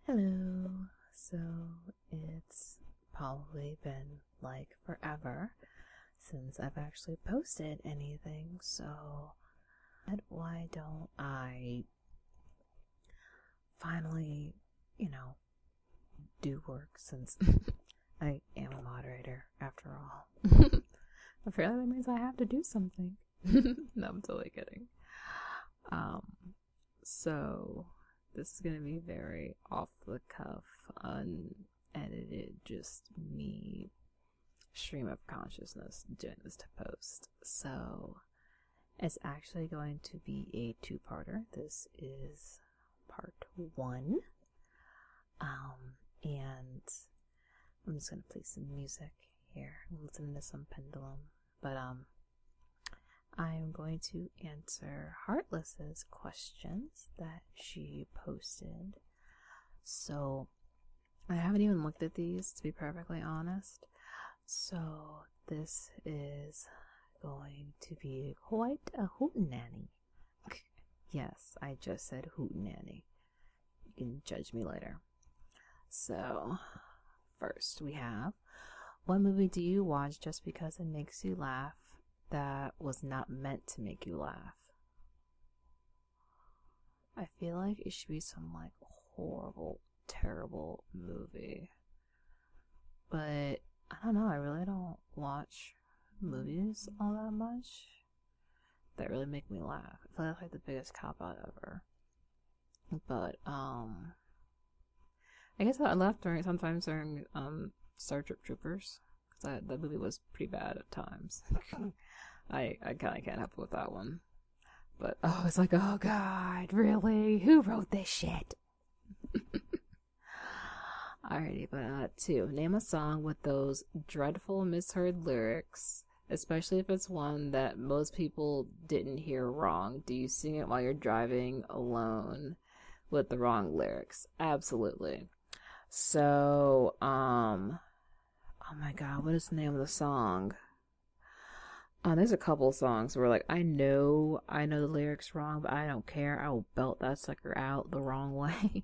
Hello. So it's probably been like forever since I've actually posted anything. So why don't I finally, do work since I am a moderator after all. Apparently that means I have to do something. No, I'm totally kidding. Um, so this is gonna be very off the cuff, unedited, just me stream of consciousness doing this to post. So it's actually going to be a two-parter. This is part one. And I'm just gonna play some music here. I'm listening to some Pendulum. But I'm going to answer Heartless's questions that she posted. So I haven't even looked at these, to be perfectly honest. So this is going to be quite a hootenanny. Yes, I just said hootenanny. You can judge me later. So first we have, what movie do you watch just because it makes you laugh that was not meant to make you laugh? I feel like it should be some like horrible, terrible movie. But I don't know, I really don't watch movies all that much that really make me laugh. I feel like the biggest cop out ever. But I guess I laughed sometimes during Starship Troopers, because that movie was pretty bad at times. I kind of can't help with that one. But it's like, oh god, really? Who wrote this shit? Alrighty, but two. Name a song with those dreadful misheard lyrics, especially if it's one that most people didn't hear wrong. Do you sing it while you're driving alone with the wrong lyrics? Absolutely. So, oh my god, what is the name of the song? There's a couple songs where like I know the lyrics wrong, but I don't care. I will belt that sucker out the wrong way.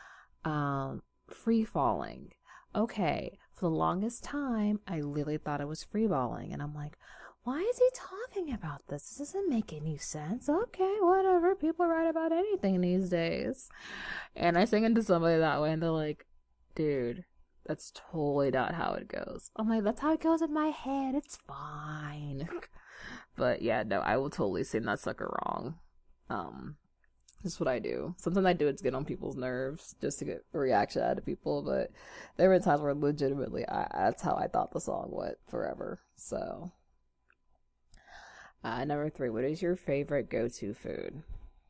Free Falling. Okay, for the longest time, I literally thought it was free balling, and I'm like, why is he talking about this? This doesn't make any sense. Okay, whatever. People write about anything these days. And I sing into somebody that way, and they're like, dude, that's totally not how it goes. I'm like, that's how it goes in my head. It's fine. But yeah, no, I will totally sing that sucker wrong. That's what I do. Sometimes I do it to get on people's nerves, just to get a reaction out of people. But there were times where legitimately, that's how I thought the song went forever. So, number 3, what is your favorite go-to food?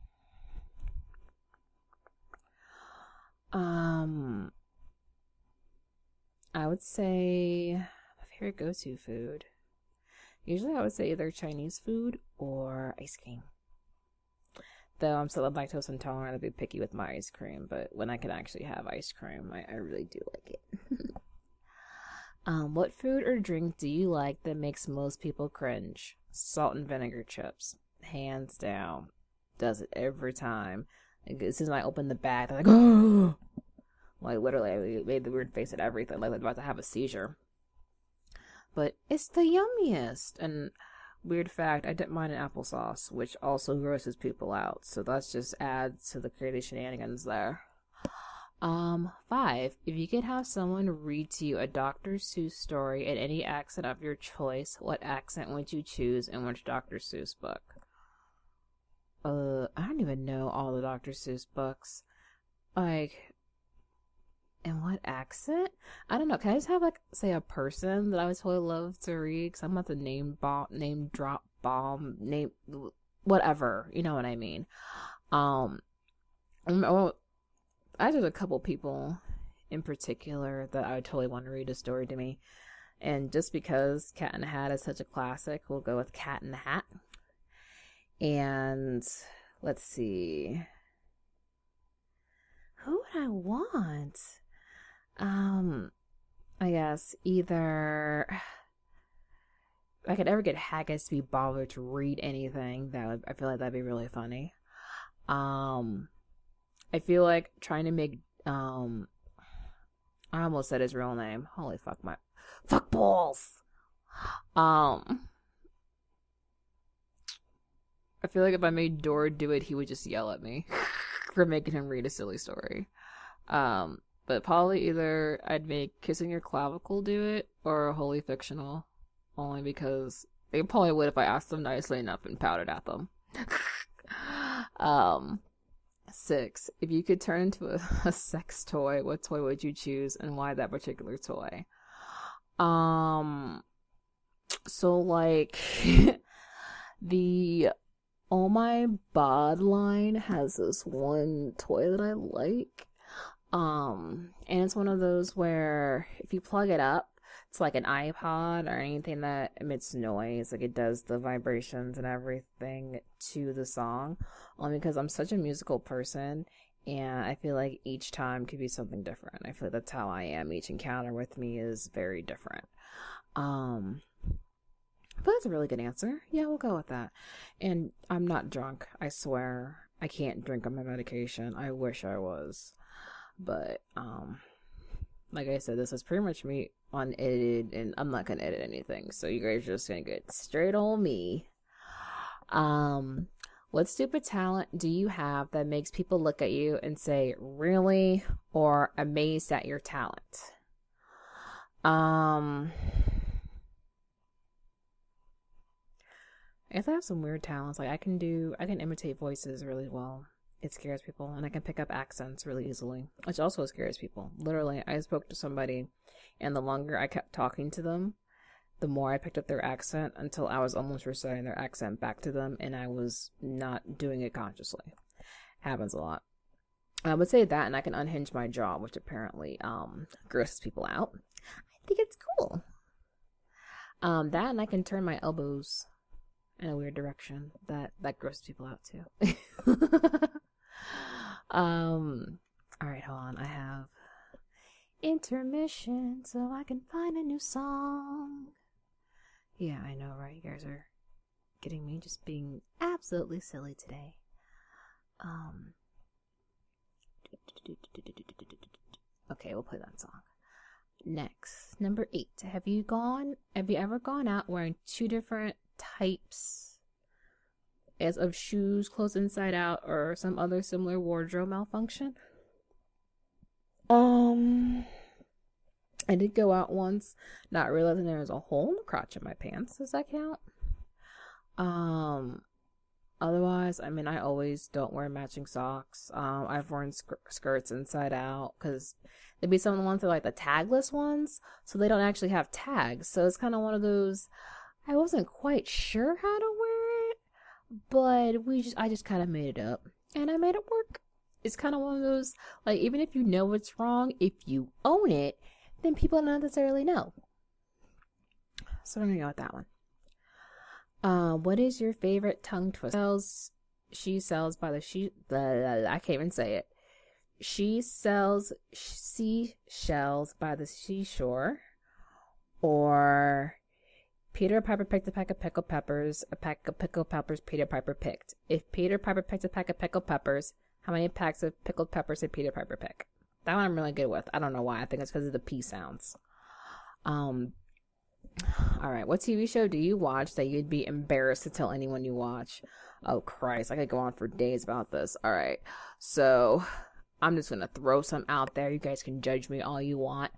I would say my favorite go-to food. Usually I would say either Chinese food or ice cream. Though I'm still lactose intolerant, I'd be picky with my ice cream, but when I can actually have ice cream, I really do like it. What food or drink do you like that makes most people cringe? Salt and vinegar chips. Hands down. Does it every time. Like, as soon as I open the bag, they're like, oh! Like, literally, I made the weird face at everything, like I'm about to have a seizure. But it's the yummiest. And weird fact, I dip mine in applesauce, which also grosses people out. So that's just adds to the crazy shenanigans there. 5. If you could have someone read to you a Dr. Seuss story in any accent of your choice, what accent would you choose and which Dr. Seuss book? I don't even know all the Dr. Seuss books. Like, in what accent? I don't know. Can I just have, like, say a person that I would totally love to read? Because I'm about to name drop bomb, whatever. You know what I mean? I did a couple people in particular that I would totally want to read a story to me. And just because Cat in the Hat is such a classic, we'll go with Cat in the Hat. And let's see. Who would I want? I guess either if I could ever get Haggis to be bothered to read anything, I feel like that'd be really funny. I feel like trying to make Um, I almost said his real name. Holy fuck my fuck balls. Um, I feel like if I made Dora do it, he would just yell at me for making him read a silly story. But probably either I'd make Kissing Your Clavicle do it or Holy Fictional, only because they probably would if I asked them nicely enough and pouted at them. um, 6. If you could turn into a sex toy, what toy would you choose and why that particular toy? So like the Oh My Bod line has this one toy that I like. And it's one of those where if you plug it up, it's like an iPod or anything that emits noise, like it does the vibrations and everything to the song. Only because I'm such a musical person and I feel like each time could be something different. I feel like that's how I am. Each encounter with me is very different. But that's a really good answer. Yeah, we'll go with that. And I'm not drunk. I swear. I can't drink on my medication. I wish I was. But, like I said, this is pretty much me unedited, and I'm not gonna edit anything. So you guys are just gonna get straight on me. What stupid talent do you have that makes people look at you and say, really? Or amazed at your talent? I guess I have some weird talents. Like I can imitate voices really well. It scares people, and I can pick up accents really easily, which also scares people. Literally, I spoke to somebody, and the longer I kept talking to them, the more I picked up their accent until I was almost reciting their accent back to them, and I was not doing it consciously. Happens a lot. I would say that, and I can unhinge my jaw, which apparently grosses people out. I think it's cool. That, and I can turn my elbows in a weird direction. That grosses people out too. All right, hold on. I have intermission so I can find a new song. Yeah, I know, right? You guys are getting me just being absolutely silly today. Okay, we'll play that song. Next, number 8. Have you ever gone out wearing 2 different types as of shoes, clothes inside out, or some other similar wardrobe malfunction? I did go out once, not realizing there was a hole in the crotch of my pants. Does that count? Otherwise, I mean, I always don't wear matching socks. I've worn skirts inside out because there'd be some of the ones that are like the tagless ones, so they don't actually have tags. So it's kind of one of those. I wasn't quite sure how to wear it, but I just kind of made it up, and I made it work. It's kind of one of those, like, even if you know it's wrong, if you own it, then people don't necessarily know. So I'm gonna go with that one. What is your favorite tongue twister? She sells by I can't even say it. She sells seashells by the seashore, or Peter Piper picked a pack of pickled peppers. A pack of pickled peppers Peter Piper picked. If Peter Piper picked a pack of pickled peppers, how many packs of pickled peppers did Peter Piper pick? That one I'm really good with. I don't know why. I think it's because of the P sounds. Alright, what TV show do you watch that you'd be embarrassed to tell anyone you watch? Oh, Christ. I could go on for days about this. Alright, so I'm just gonna throw some out there. You guys can judge me all you want.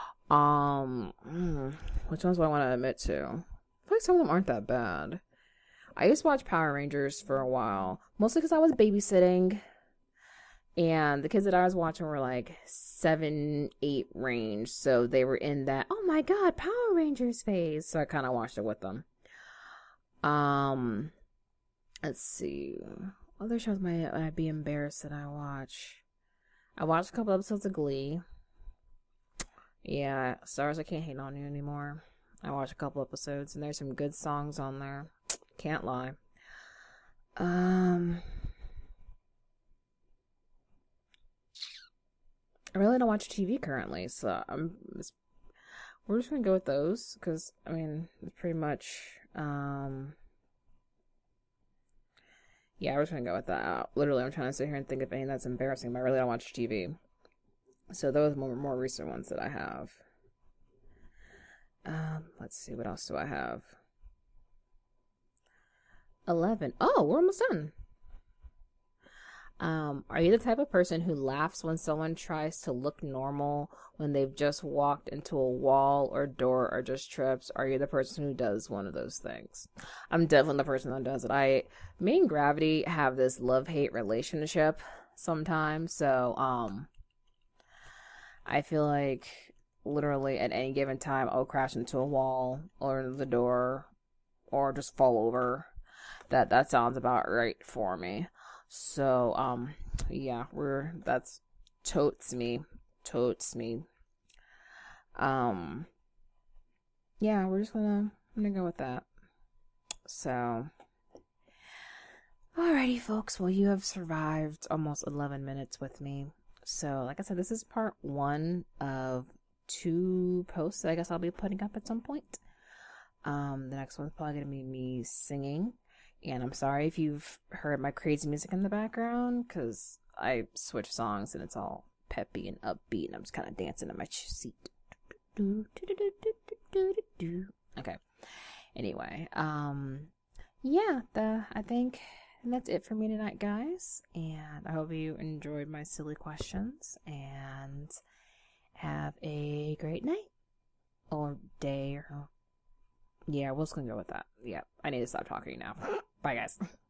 Which ones do I want to admit to? I feel like some of them aren't that bad. I used to watch Power Rangers for a while, mostly because I was babysitting, and the kids that I was watching were like 7, 8 range, so they were in that, oh my god, Power Rangers phase, so I kind of watched it with them. Let's see. Other shows I'd be embarrassed that I watch. I watched a couple episodes of Glee. Yeah, Stars, I can't hate on you anymore. I watched a couple episodes, and there's some good songs on there. Can't lie. I really don't watch TV currently, so we're just gonna go with those, because, I mean, it's pretty much, yeah, we're just gonna go with that. Literally, I'm trying to sit here and think of anything that's embarrassing, but I really don't watch TV. So those are more recent ones that I have. Let's see, what else do I have? 11. Oh, we're almost done. Are you the type of person who laughs when someone tries to look normal when they've just walked into a wall or door or just trips? Are you the person who does one of those things? I'm definitely the person that does it. Me and Gravity have this love-hate relationship sometimes, so I feel like literally at any given time I'll crash into a wall or the door or just fall over. That sounds about right for me. So, yeah, that's totes me. Totes me. Um, yeah, I'm gonna go with that. So, alrighty, folks. Well, you have survived almost 11 minutes with me. So, like I said, this is part one of two posts that I guess I'll be putting up at some point. The next one's probably gonna be me singing. And I'm sorry if you've heard my crazy music in the background, because I switch songs and it's all peppy and upbeat, and I'm just kind of dancing in my seat. Okay. Anyway, yeah, I think that's it for me tonight, guys. And I hope you enjoyed my silly questions and have a great night or day or yeah, we're just gonna go with that. Yeah, I need to stop talking now. Bye, guys.